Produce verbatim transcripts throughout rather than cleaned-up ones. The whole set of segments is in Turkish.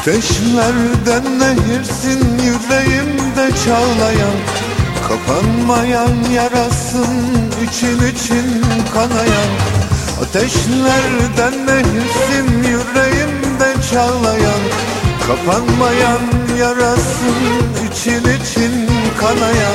Ateşlerden nehirsin yüreğimde çağlayan, kapanmayan yarasın için için kanayan. Ateşlerden nehirsin yüreğimde çağlayan, kapanmayan yarasın için için kanayan.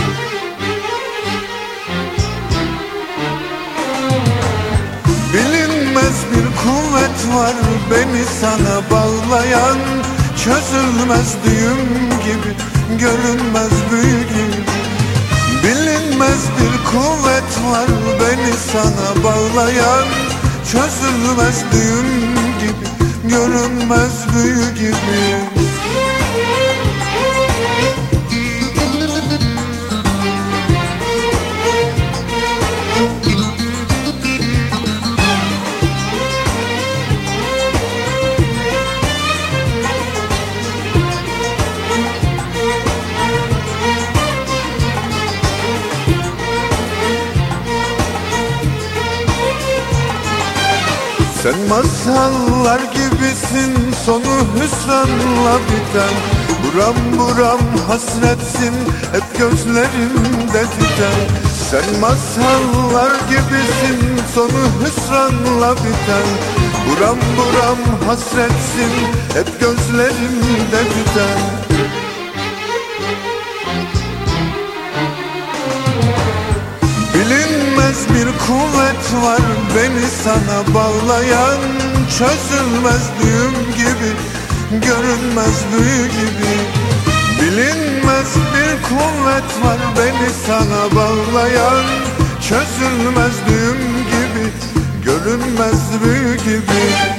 Bilinmez bir kuvvet var beni sana bağlayan, çözülmez düğüm gibi, görünmez büyü gibi. Bilinmez bir kuvvet var beni sana bağlayan, çözülmez düğüm gibi, görünmez büyü gibi. Sen masallar gibisin, sonu hüsranla biten. Buram buram hasretsin, hep gözlerimde titen. Sen masallar gibisin, sonu hüsranla biten. Buram buram hasretsin, hep gözlerimde tüten. Bilinmez bir kuvvet var beni sana bağlayan, çözülmez düğüm gibi, görünmez büyü gibi. Bilinmez bir kuvvet var beni sana bağlayan, çözülmez düğüm gibi, görünmez büyü gibi.